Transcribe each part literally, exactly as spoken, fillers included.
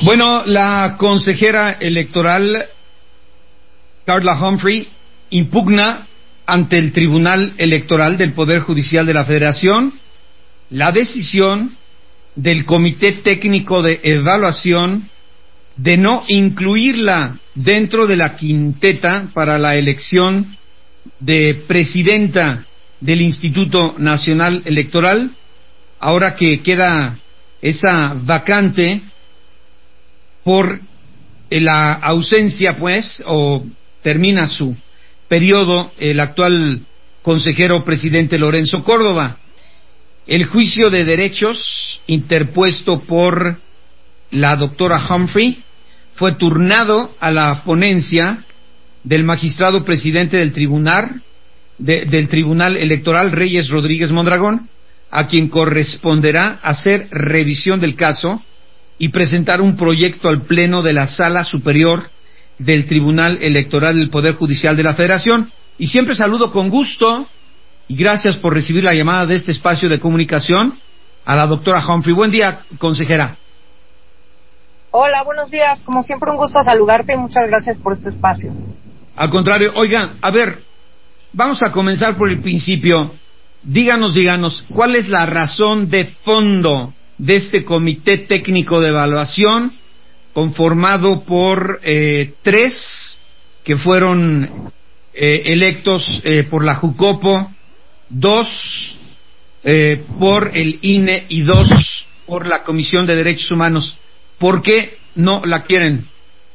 Bueno, la consejera electoral Carla Humphrey impugna ante el Tribunal Electoral del Poder Judicial de la Federación la decisión del Comité Técnico de Evaluación de no incluirla dentro de la quinteta para la elección de presidenta del Instituto Nacional Electoral, ahora que queda esa vacante por la ausencia, pues, o termina su periodo el actual consejero presidente Lorenzo Córdoba. El juicio de derechos interpuesto por la doctora Humphrey fue turnado a la ponencia del magistrado presidente del tribunal de, del Tribunal Electoral, Reyes Rodríguez Mondragón, a quien corresponderá hacer revisión del caso y presentar un proyecto al Pleno de la Sala Superior del Tribunal Electoral del Poder Judicial de la Federación. Y siempre saludo con gusto y gracias por recibir la llamada de este espacio de comunicación a la doctora Humphrey. Buen día, consejera. Hola, buenos días. Como siempre, un gusto saludarte y muchas gracias por este espacio. Al contrario, oigan, a ver, vamos a comenzar por el principio. Díganos, díganos, ¿cuál es la razón de fondo de este Comité Técnico de Evaluación conformado por eh, tres que fueron eh, electos eh, por la Jucopo, dos eh, por el I N E y dos por la Comisión de Derechos Humanos? ¿Por qué no la quieren?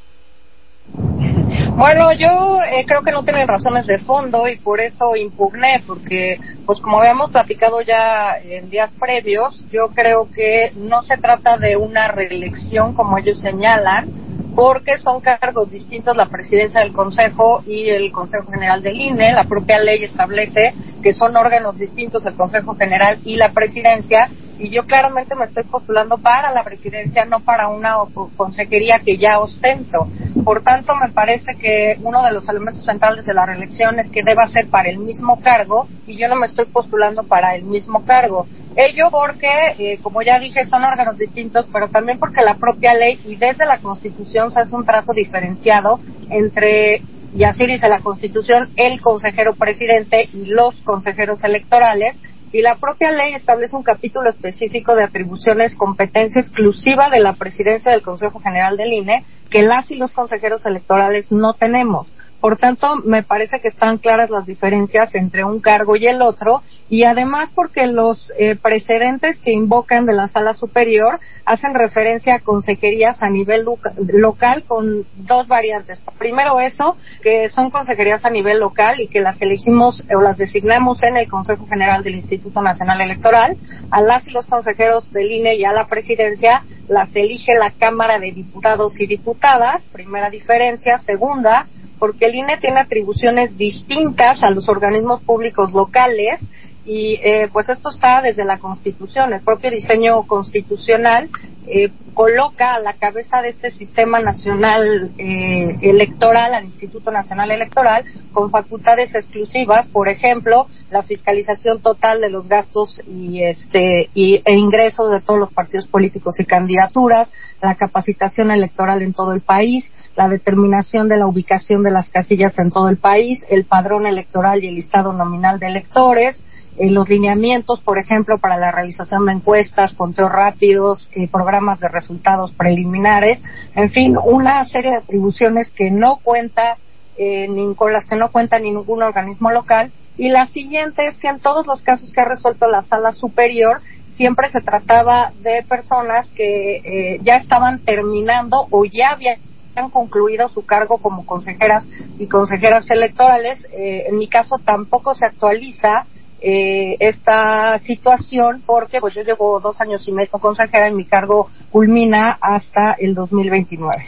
Bueno, yo eh, creo que no tienen razones de fondo y por eso impugné, porque pues como habíamos platicado ya en días previos, yo creo que no se trata de una reelección como ellos señalan, porque son cargos distintos la presidencia del Consejo y el Consejo General del I N E. La propia ley establece que son órganos distintos el Consejo General y la presidencia, y yo claramente me estoy postulando para la presidencia, no para una consejería que ya ostento. Por tanto, me parece que uno de los elementos centrales de la reelección es que deba ser para el mismo cargo, y yo no me estoy postulando para el mismo cargo. Ello porque, eh, como ya dije, son órganos distintos, pero también porque la propia ley y desde la Constitución se hace un trato diferenciado entre, y así dice la Constitución, el consejero presidente y los consejeros electorales, y la propia ley establece un capítulo específico de atribuciones, competencia exclusiva de la presidencia del Consejo General del I N E, que las y los consejeros electorales no tenemos. Por tanto, me parece que están claras las diferencias entre un cargo y el otro, y además porque los eh, precedentes que invocan de la Sala Superior hacen referencia a consejerías a nivel loca- local con dos variantes. Primero eso, que son consejerías a nivel local y que las elegimos o las designamos en el Consejo General del Instituto Nacional Electoral. A las y los consejeros del I N E y a la presidencia las elige la Cámara de Diputados y Diputadas, primera diferencia. Segunda, porque el I N E tiene atribuciones distintas a los organismos públicos locales y eh, pues esto está desde la Constitución. El propio diseño constitucional eh, coloca a la cabeza de este sistema nacional eh, electoral al Instituto Nacional Electoral con facultades exclusivas, por ejemplo, la fiscalización total de los gastos y este y, e ingresos de todos los partidos políticos y candidaturas, la capacitación electoral en todo el país, la determinación de la ubicación de las casillas en todo el país, el padrón electoral y el listado nominal de electores, eh, los lineamientos, por ejemplo, para la realización de encuestas, conteos rápidos, eh, programas de resultados preliminares, en fin, una serie de atribuciones que no cuenta, eh, ni, con las que no cuenta ni ningún organismo local. Y la siguiente es que en todos los casos que ha resuelto la Sala Superior, siempre se trataba de personas que eh, ya estaban terminando o ya habían han concluido su cargo como consejeras y consejeras electorales. Eh, en mi caso tampoco se actualiza eh, esta situación porque pues yo llevo dos años y medio consejera y mi cargo culmina hasta el dos mil veintinueve.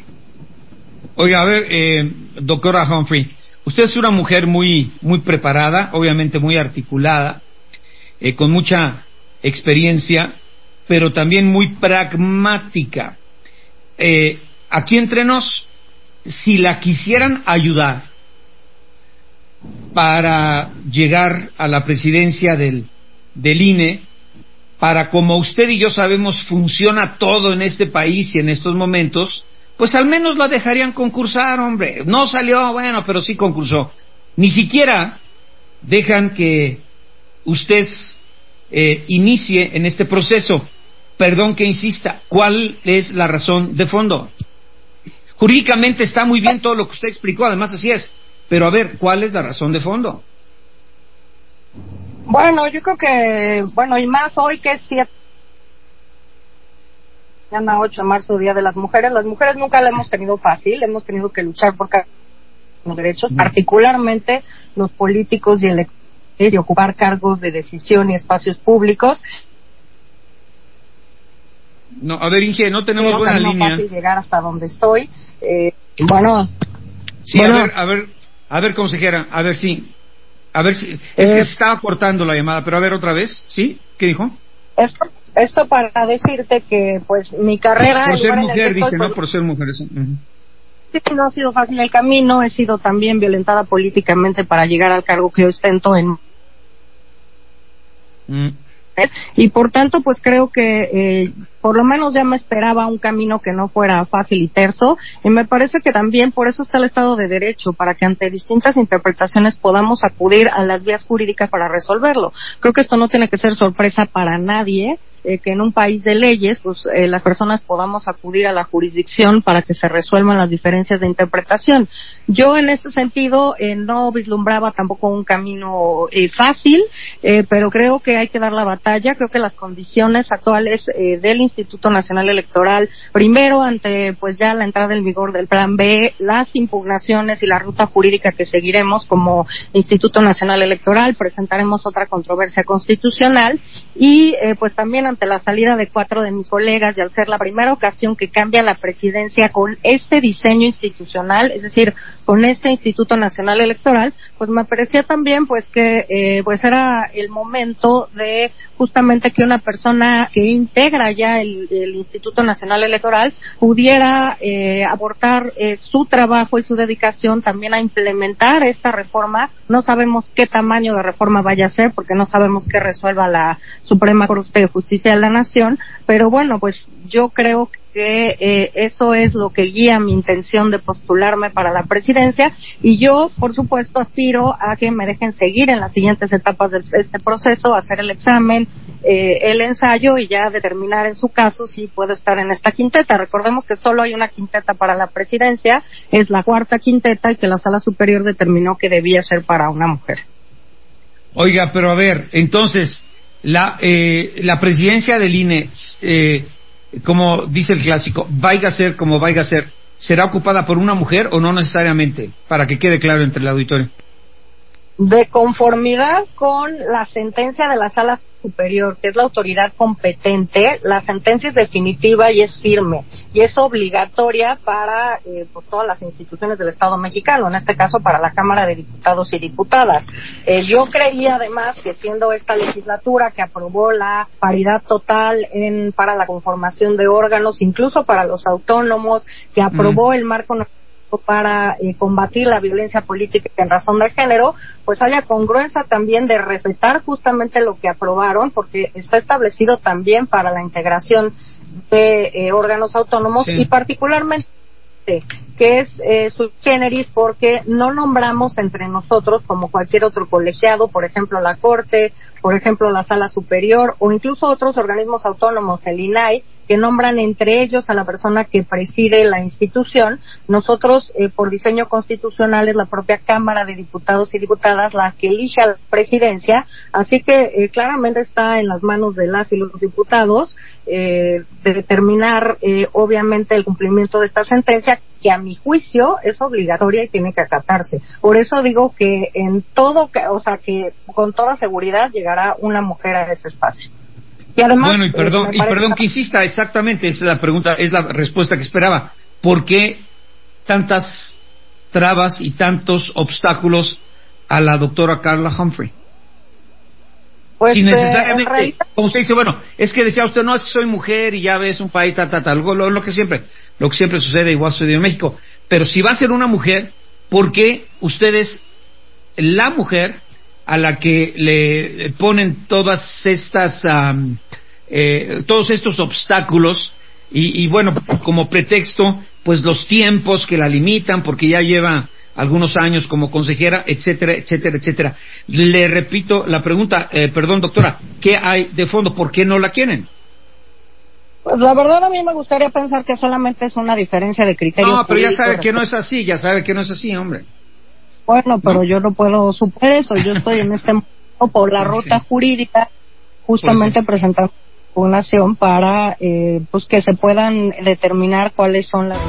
Oiga, a ver, eh, doctora Humphrey, usted es una mujer muy, muy preparada, obviamente muy articulada, eh, con mucha experiencia, pero también muy pragmática. Eh, aquí entre nos, si la quisieran ayudar para llegar a la presidencia del, del I N E, para, como usted y yo sabemos, funciona todo en este país y en estos momentos, pues al menos la dejarían concursar, hombre. No salió, bueno, pero sí concursó. Ni siquiera dejan que usted eh, inicie en este proceso. Perdón que insista, ¿cuál es la razón de fondo? Jurídicamente está muy bien todo lo que usted explicó, además así es, pero a ver, ¿cuál es la razón de fondo? Bueno, yo creo que, bueno, y más hoy que es siete, mañana ocho de marzo, Día de las Mujeres, las mujeres nunca la hemos tenido fácil, hemos tenido que luchar por cada los derechos, mm. particularmente los políticos y electores, y ocupar cargos de decisión y espacios públicos. No, a ver, Inge, no tenemos no, buena no línea. No es fácil llegar hasta donde estoy. Eh, bueno. Sí, bueno, a ver, a ver, a ver, consejera, a ver, sí. A ver si, es eh, que se estaba cortando la llamada, pero a ver otra vez, ¿sí? ¿Qué dijo? Esto, esto para decirte que, pues, mi carrera... Por ser mujer, estoy, dice, pues, ¿no? Por ser mujer, eso. Uh-huh. Sí, no ha sido fácil el camino, he sido también violentada políticamente para llegar al cargo que yo ostento en... Mm. Y por tanto, pues creo que eh, por lo menos ya me esperaba un camino que no fuera fácil y terso, y me parece que también por eso está el Estado de Derecho, para que ante distintas interpretaciones podamos acudir a las vías jurídicas para resolverlo. Creo que esto no tiene que ser sorpresa para nadie, eh, que en un país de leyes, pues eh, las personas podamos acudir a la jurisdicción para que se resuelvan las diferencias de interpretación. Yo en este sentido eh, no vislumbraba tampoco un camino eh, fácil, eh, pero creo que hay que dar la batalla. Creo que las condiciones actuales eh, del Instituto Nacional Electoral, primero ante pues ya la entrada en vigor del Plan B, las impugnaciones y la ruta jurídica que seguiremos como Instituto Nacional Electoral, presentaremos otra controversia constitucional y eh, pues también ante la salida de cuatro de mis colegas y al ser la primera ocasión que cambia la presidencia con este diseño institucional, es decir, con este Instituto Nacional Electoral, pues me parecía también pues que eh, pues era el momento de justamente que una persona que integra ya el, el Instituto Nacional Electoral pudiera eh, aportar eh, su trabajo y su dedicación también a implementar esta reforma. No sabemos qué tamaño de reforma vaya a ser porque no sabemos qué resuelva la Suprema Corte de Justicia de la Nación, pero bueno, pues yo creo que eh, eso es lo que guía mi intención de postularme para la presidencia y yo, por supuesto, aspiro a que me dejen seguir en las siguientes etapas de este proceso, hacer el examen, eh, el ensayo y ya determinar en su caso si puedo estar en esta quinteta. Recordemos que solo hay una quinteta para la presidencia, es la cuarta quinteta y que la Sala Superior determinó que debía ser para una mujer. Oiga, pero a ver, entonces, la eh, la presidencia del I N E, eh, como dice el clásico, vaya a ser como vaya a ser, ¿será ocupada por una mujer o no necesariamente? Para que quede claro entre el auditorio. De conformidad con la sentencia de la Sala Superior, que es la autoridad competente, la sentencia es definitiva y es firme, y es obligatoria para eh, pues, todas las instituciones del Estado mexicano, en este caso para la Cámara de Diputados y Diputadas. Eh, yo creía además que siendo esta legislatura que aprobó la paridad total en para la conformación de órganos, incluso para los autónomos, que aprobó mm. el marco para eh, combatir la violencia política en razón de género, pues haya congruencia también de respetar justamente lo que aprobaron, porque está establecido también para la integración de eh, órganos autónomos sí. y particularmente que es eh, sui generis porque no nombramos entre nosotros como cualquier otro colegiado, por ejemplo la Corte, por ejemplo la Sala Superior o incluso otros organismos autónomos, el I N A I, que nombran entre ellos a la persona que preside la institución. Nosotros, eh, por diseño constitucional, es la propia Cámara de Diputados y Diputadas la que elige a la presidencia, así que eh, claramente está en las manos de las y los diputados eh, de determinar, eh, obviamente, el cumplimiento de esta sentencia, que a mi juicio es obligatoria y tiene que acatarse. Por eso digo que en todo, o sea, que con toda seguridad llegará una mujer a ese espacio. Y además, bueno, y perdón, eh, y perdón que insista, exactamente, esa es la pregunta, es la respuesta que esperaba. ¿Por qué tantas trabas y tantos obstáculos a la doctora Carla Humphrey? Pues, si necesariamente, eh, realidad... como usted dice, bueno, es que decía usted, no, es que soy mujer y ya ves un país, tal, tal, tal, lo, lo que siempre, lo que siempre sucede, igual sucedió en México. Pero si va a ser una mujer, ¿por qué ustedes, la mujer a la que le ponen todas estas um, eh, todos estos obstáculos y, y bueno, como pretexto, pues los tiempos que la limitan porque ya lleva algunos años como consejera, etcétera, etcétera, etcétera. Le repito la pregunta, eh, perdón doctora, ¿qué hay de fondo? ¿Por qué no la quieren? Pues la verdad a mí me gustaría pensar que solamente es una diferencia de criterio. No, pero ya sabe que no es así, ya sabe que no es así, hombre. Bueno, pero ¿no? yo no puedo superar eso, yo estoy en este momento por la ruta sí. jurídica, justamente pues sí. presentando una acción para eh, pues que se puedan determinar cuáles son las...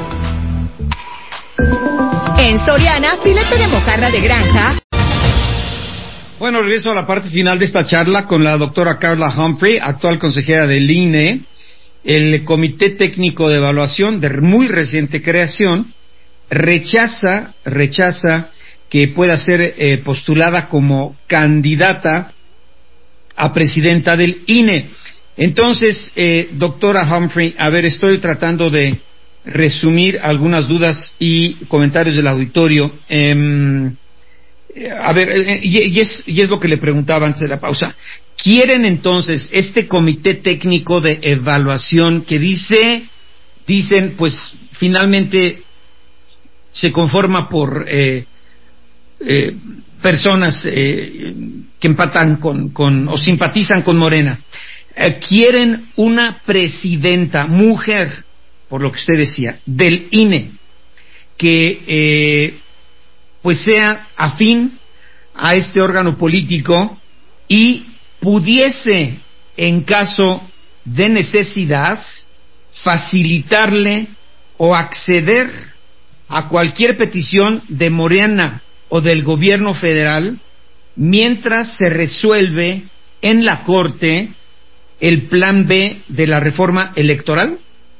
En Soriana, filete de mojarra de granja. Bueno, regreso a la parte final de esta charla con la doctora Carla Humphrey, actual consejera del I N E. El Comité Técnico de Evaluación, de muy reciente creación, rechaza, rechaza que pueda ser eh, postulada como candidata a presidenta del I N E. Entonces, eh, doctora Humphrey, a ver, estoy tratando de resumir algunas dudas y comentarios del auditorio. Eh, a ver, eh, y, y, es, y es lo que le preguntaba antes de la pausa. ¿Quieren entonces este comité técnico de evaluación que dice, dicen, pues finalmente se conforma por eh, eh, personas eh, que empatan con, con o simpatizan con Morena? Eh, ¿Quieren una presidenta mujer, por lo que usted decía, del I N E, que eh, pues sea afín a este órgano político y pudiese, en caso de necesidad, facilitarle o acceder a cualquier petición de Morena o del gobierno federal mientras se resuelve en la Corte el plan B de la reforma electoral?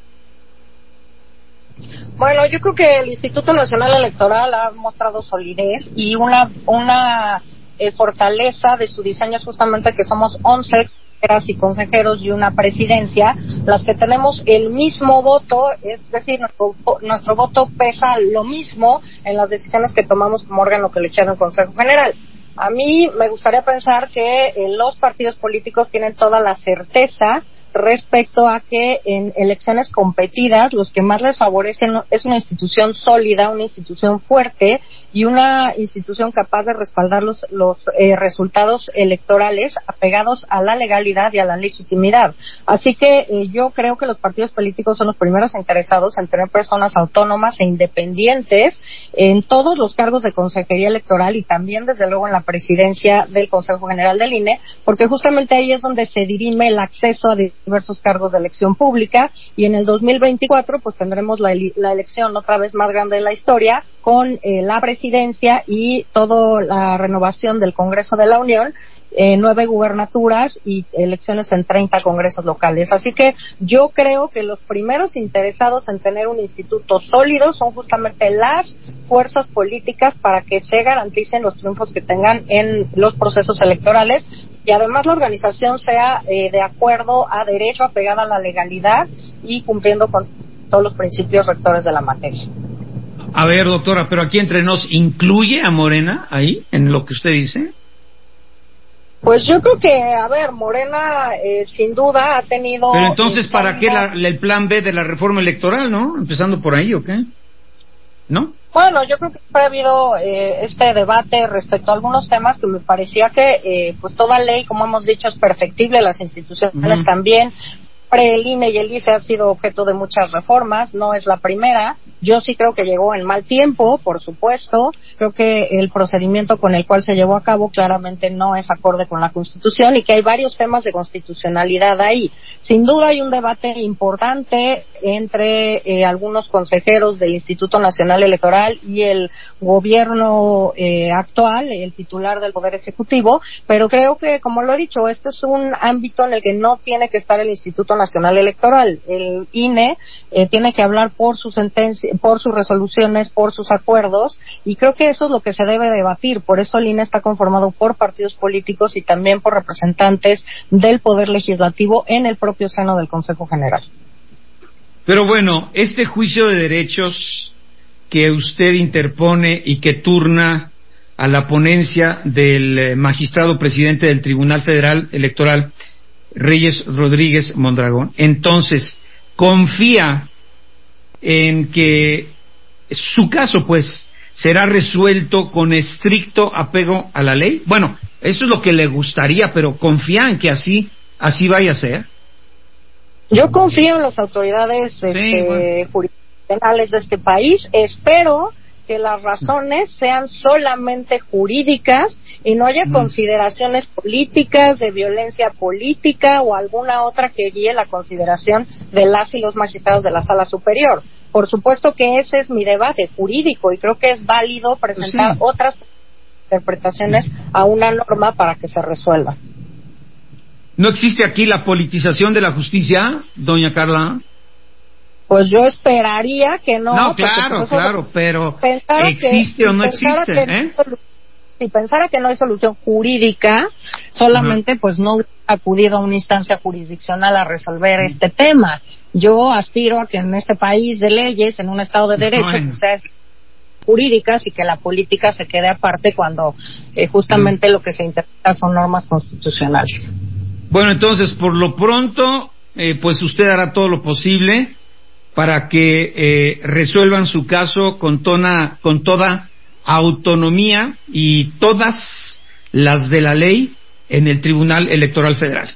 Bueno, yo creo que el Instituto Nacional Electoral ha mostrado solidez y una una eh, fortaleza de su diseño es justamente que somos once consejeras y consejeros y una presidencia, las que tenemos el mismo voto, es decir, nuestro, nuestro voto pesa lo mismo en las decisiones que tomamos como órgano que le echaron el Consejo General. A mí me gustaría pensar que eh, los partidos políticos tienen toda la certeza respecto a que en elecciones competidas los que más les favorecen es una institución sólida, una institución fuerte y una institución capaz de respaldar los, los eh, resultados electorales apegados a la legalidad y a la legitimidad. Así que eh, yo creo que los partidos políticos son los primeros interesados en tener personas autónomas e independientes en todos los cargos de consejería electoral y también desde luego en la presidencia del Consejo General del I N E, porque justamente ahí es donde se dirime el acceso a diversos cargos de elección pública y en el dos mil veinticuatro pues tendremos la, la elección otra vez más grande de la historia con eh, la presidencia y toda la renovación del Congreso de la Unión, eh, nueve gubernaturas y elecciones en treinta congresos locales. Así que yo creo que los primeros interesados en tener un instituto sólido son justamente las fuerzas políticas para que se garanticen los triunfos que tengan en los procesos electorales y además la organización sea eh, de acuerdo a derecho, apegada a la legalidad y cumpliendo con todos los principios rectores de la materia. A ver, doctora, pero aquí entre nos, ¿incluye a Morena ahí, en lo que usted dice? Pues yo creo que, a ver, Morena eh, sin duda ha tenido... Pero entonces, ¿para qué la, el plan B de la reforma electoral, no? Empezando por ahí, ¿o qué? ¿No? Bueno, yo creo que ha habido eh, este debate respecto a algunos temas que me parecía que, eh, pues toda ley, como hemos dicho, es perfectible, las instituciones uh-huh. también. El I N E y el I F E han sido objeto de muchas reformas, no es la primera. Yo sí creo que llegó en mal tiempo, por supuesto. Creo que el procedimiento con el cual se llevó a cabo claramente no es acorde con la Constitución y que hay varios temas de constitucionalidad ahí. Sin duda hay un debate importante entre eh, algunos consejeros del Instituto Nacional Electoral y el gobierno eh, actual, el titular del Poder Ejecutivo, pero creo que, como lo he dicho, este es un ámbito en el que no tiene que estar el Instituto Nacional Electoral. El I N E eh, tiene que hablar por su sentencia, por sus resoluciones, por sus acuerdos, y creo que eso es lo que se debe debatir. Por eso el I N E está conformado por partidos políticos y también por representantes del Poder Legislativo en el propio seno del Consejo General. Pero bueno, este juicio de derechos que usted interpone y que turna a la ponencia del magistrado presidente del Tribunal Federal Electoral, Reyes Rodríguez Mondragón. Entonces, confía en que su caso, pues, será resuelto con estricto apego a la ley. Bueno, eso es lo que le gustaría, pero confía en que así, así vaya a ser. Yo confío en las autoridades Sí, este, bueno. jurisdiccionales de este país. Espero que las razones sean solamente jurídicas y no haya mm. consideraciones políticas, de violencia política o alguna otra que guíe la consideración de las y los magistrados de la Sala Superior. Por supuesto que ese es mi debate jurídico y creo que es válido presentar sí. otras interpretaciones a una norma para que se resuelva. ¿No existe aquí la politización de la justicia, doña Carla? Pues yo esperaría que no. No, claro, claro, pero ¿existe que, o no si existe? Que ¿eh? no, si pensara que no hay solución jurídica, solamente uh-huh. pues no acudido a una instancia jurisdiccional a resolver uh-huh. este tema. Yo aspiro a que en este país de leyes, en un Estado de Derecho, bueno. pues sea jurídicas y que la política se quede aparte cuando eh, justamente uh-huh. lo que se interpreta son normas constitucionales. Bueno, entonces, por lo pronto, eh, pues usted hará todo lo posible para que eh, resuelvan su caso con, tona, con toda autonomía y todas las de la ley en el Tribunal Electoral Federal.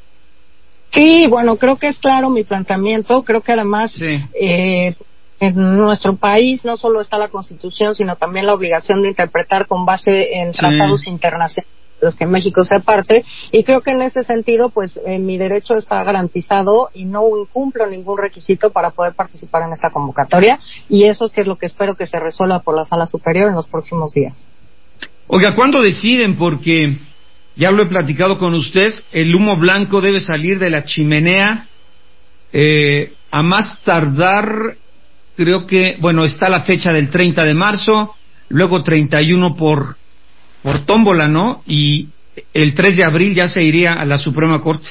Sí, bueno, creo que es claro mi planteamiento. Creo que además sí. eh, en nuestro país no solo está la Constitución, sino también la obligación de interpretar con base en sí. tratados internacionales, los que México sea parte, y creo que en ese sentido pues eh, mi derecho está garantizado y no incumplo ningún requisito para poder participar en esta convocatoria, y eso es que es lo que espero que se resuelva por la Sala Superior en los próximos días. Oiga, ¿cuándo deciden? Porque ya lo he platicado con usted, el humo blanco debe salir de la chimenea eh, a más tardar, creo que, bueno, está la fecha del treinta de marzo, luego treinta y uno por por tómbola, ¿no? Y el tres de abril ya se iría a la Suprema Corte.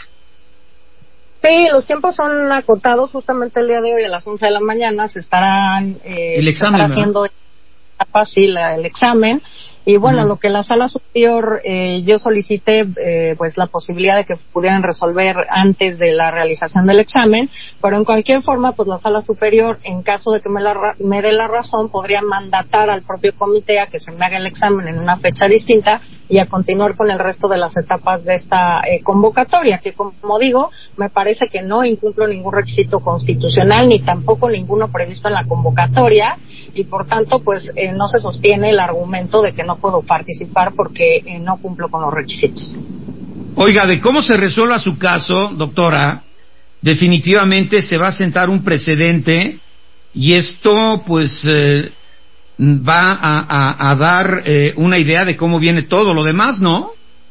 Sí, los tiempos son acotados. Justamente el día de hoy a las once de la mañana se estarán eh, el examen, se estará haciendo fácil el examen. Y bueno, uh-huh. lo que la Sala Superior, eh, yo solicité, eh, pues la posibilidad de que pudieran resolver antes de la realización del examen, pero en cualquier forma, pues la Sala Superior, en caso de que me, la, me dé la razón, podría mandatar al propio comité a que se me haga el examen en una fecha distinta y a continuar con el resto de las etapas de esta eh, convocatoria, que como digo, me parece que no incumplo ningún requisito constitucional, ni tampoco ninguno previsto en la convocatoria, y por tanto, pues eh, no se sostiene el argumento de que no puedo participar porque eh, no cumplo con los requisitos. Oiga, de cómo se resuelva su caso, doctora, definitivamente se va a sentar un precedente y esto, pues, eh, va a, a, a dar eh, una idea de cómo viene todo lo demás, ¿no?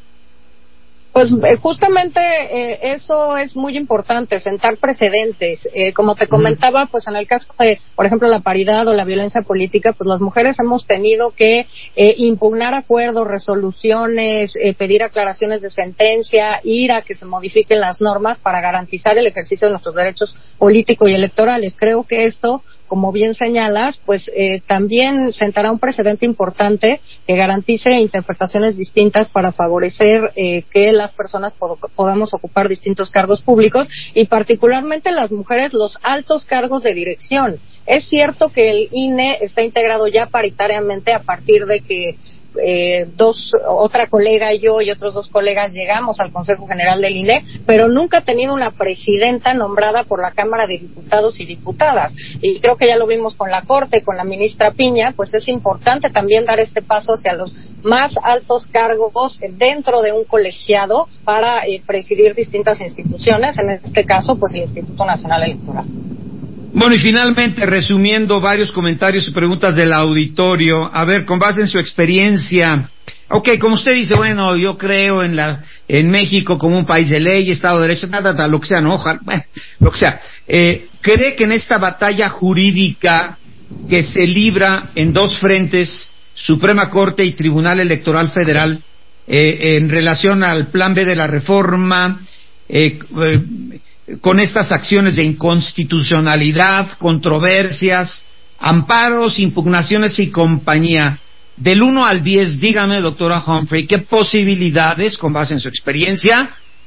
Pues eh, justamente eh, eso es muy importante, sentar precedentes. Eh, como te comentaba, pues en el caso de, por ejemplo, la paridad o la violencia política, pues las mujeres hemos tenido que eh, impugnar acuerdos, resoluciones, eh, pedir aclaraciones de sentencia, ir a que se modifiquen las normas para garantizar el ejercicio de nuestros derechos políticos y electorales. Creo que esto, como bien señalas, pues eh, también sentará un precedente importante que garantice interpretaciones distintas para favorecer eh, que las personas pod- podamos ocupar distintos cargos públicos y particularmente las mujeres los altos cargos de dirección. Es cierto que el I N E está integrado ya paritariamente a partir de que Eh, dos, otra colega y yo y otros dos colegas llegamos al Consejo General del I N E, pero nunca ha tenido una presidenta nombrada por la Cámara de Diputados y Diputadas, y creo que ya lo vimos con la Corte, con la ministra Piña. Pues es importante también dar este paso hacia los más altos cargos dentro de un colegiado para eh, presidir distintas instituciones, en este caso pues el Instituto Nacional Electoral. Bueno, y finalmente, resumiendo varios comentarios y preguntas del auditorio, a ver, con base en su experiencia, ok, como usted dice, bueno, yo creo en la en México como un país de ley, Estado de Derecho, ta, ta, ta, lo que sea, no, ojalá, bueno, lo que sea, eh, ¿cree que en esta batalla jurídica que se libra en dos frentes, Suprema Corte y Tribunal Electoral Federal, eh, en relación al Plan B de la reforma, eh, eh, con estas acciones de inconstitucionalidad, controversias, amparos, impugnaciones y compañía, del uno al diez, dígame, doctora Humphrey, ¿qué posibilidades, con base en su experiencia,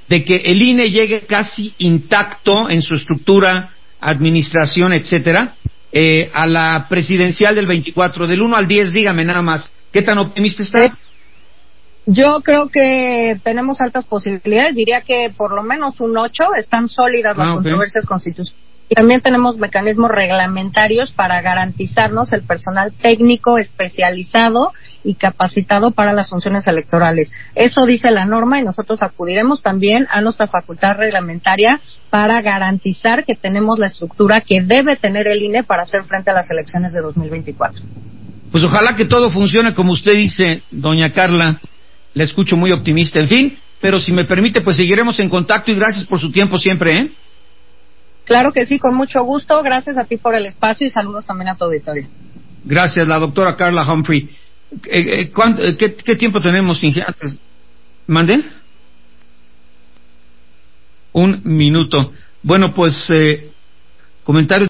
de que el I N E llegue casi intacto en su estructura, administración, etcétera, eh, a la presidencial del veinticuatro? Del uno al diez, dígame nada más, ¿qué tan optimista está? Yo creo que tenemos altas posibilidades, diría que por lo menos un ocho, están sólidas las ah, okay. controversias constitucionales. Y también tenemos mecanismos reglamentarios para garantizarnos el personal técnico especializado y capacitado para las funciones electorales. Eso dice la norma y nosotros acudiremos también a nuestra facultad reglamentaria para garantizar que tenemos la estructura que debe tener el I N E para hacer frente a las elecciones de dos mil veinticuatro. Pues ojalá que todo funcione como usted dice, doña Carla. La escucho muy optimista, en fin, pero si me permite, pues seguiremos en contacto y gracias por su tiempo siempre, ¿eh? Claro que sí, con mucho gusto. Gracias a ti por el espacio y saludos también a tu auditorio. Gracias, la doctora Carla Humphrey. Eh, eh, ¿qué, ¿Qué tiempo tenemos, Inge? Antes, ¿mande? Un minuto. Bueno, pues, eh, comentarios.